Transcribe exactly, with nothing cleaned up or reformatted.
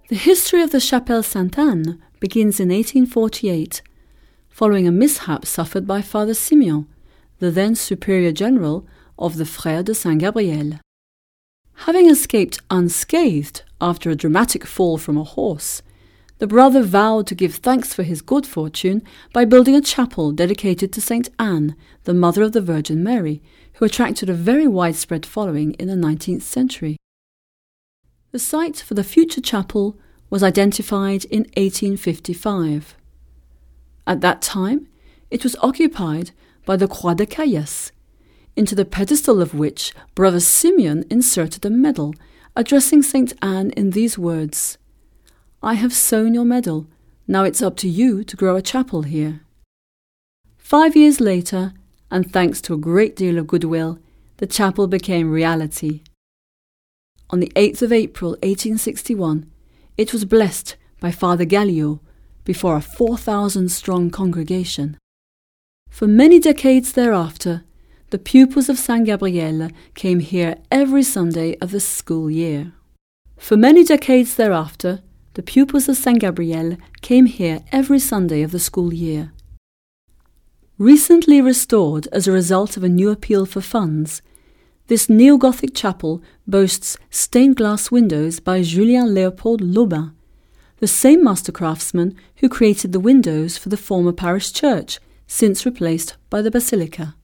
The history of the Chapelle Sainte-Anne begins in eighteen forty-eight, following a mishap suffered by Father Simeon, the then Superior General of the Frères de Saint-Gabriel. Having escaped unscathed after a dramatic fall from a horse, the brother vowed to give thanks for his good fortune by building a chapel dedicated to Saint Anne, the mother of the Virgin Mary, who attracted a very widespread following in the nineteenth century. The site for the future chapel was identified in eighteen fifty-five. At that time, it was occupied by the Croix de Caillasse, into the pedestal of which Brother Simeon inserted a medal, addressing Saint Anne in these words, "I have sewn your medal, now it's up to you to grow a chapel here." Five years later, and thanks to a great deal of goodwill, the chapel became reality. On the eighth of April eighteen sixty-one, it was blessed by Father Gallio before a four thousand strong congregation. For many decades thereafter, the pupils of Saint Gabriel came here every Sunday of the school year. For many decades thereafter, the pupils of Saint Gabriel came here every Sunday of the school year. Recently restored as a result of a new appeal for funds, this neo-Gothic chapel boasts stained glass windows by Julien Léopold Lobin, the same master craftsman who created the windows for the former parish church, since replaced by the basilica.